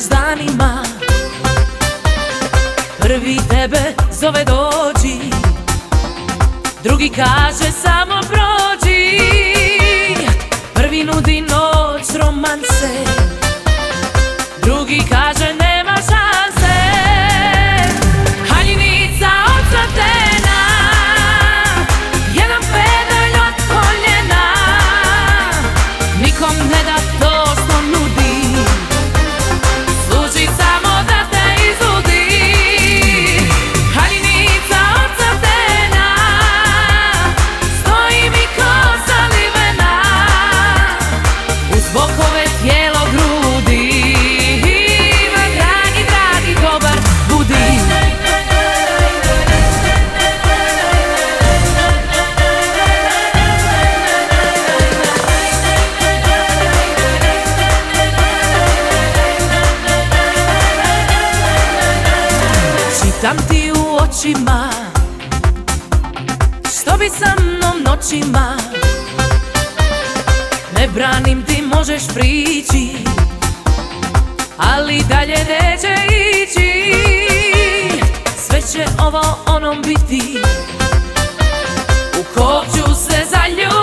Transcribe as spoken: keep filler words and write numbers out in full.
s danima. Prvi tebe zove dođi, drugi kaže samo prođi. Prvi nudi noć romanse, drugi kaže nema šanse. Haljinica ocrtena, jedan pedalj od koljena, nikom ne da to što nudi, služi samo da te izludi. Haljinica ocrtena, stoji mi ko zalivena, uz bokove tijelo grudi. Ma dragi, dragi, dobar budi. Čitam ti u očima, što bi sa mnom noćima. Ne branim ti, možeš prići, ali dalje neće ići. Sve će ovo onom biti, u kog ću se zaljubiti.